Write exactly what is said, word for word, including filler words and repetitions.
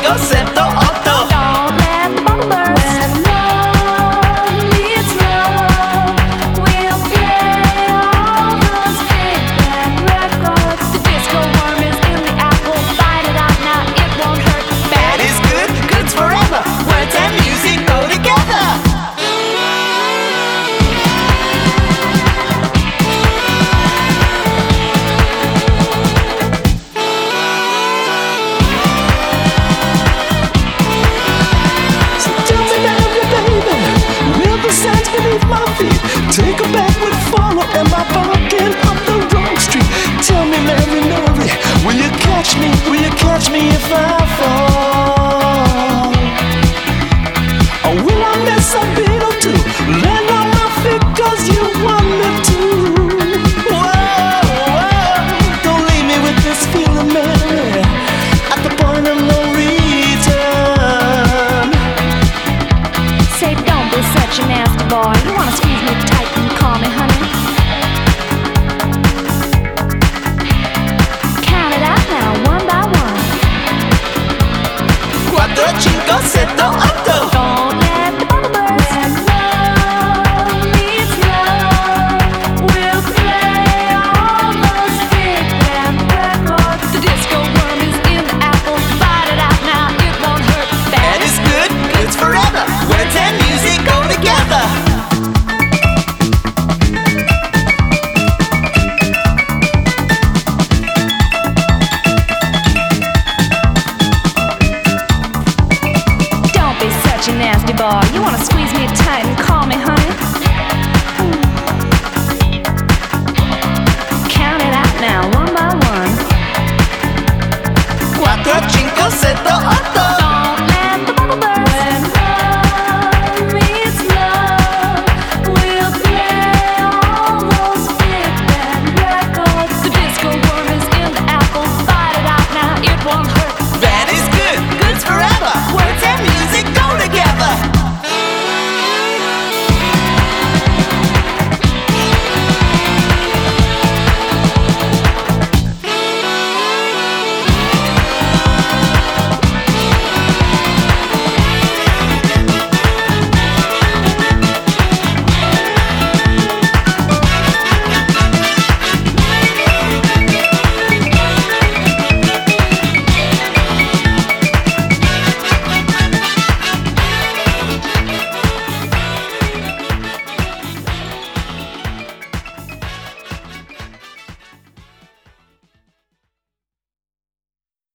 cinco, setto, otto. Don't let the bubble burst. When love meets love, we'll play all those big bad records. The disco worm is in the apple. Fight it out now, it won't hurt. Bad is good, good's forever. Words and music go together. Beneath my feet, take a backward follow. Am I barking up the wrong street? Tell me, Mary, Mary, will you catch me? Will you catch me if I fall? Or will I miss a beat or two? Land on my feet 'cause you want me to. Whoa, whoa, don't leave me with this feeling, Mary, at the point of no return. Say, don't be such a nasty boy. You wanna squeeze me tight and call me honey? Count it out now, one by one. Quattro, cinco, setto, otto. Don't let the bubble burst. When love meets love, we'll play all those big band records. The disco worm is in the apple. Fight it out now, it won't hurt. Bad is good, good's forever. Words and music go together. Don't be such a nasty boy. You wanna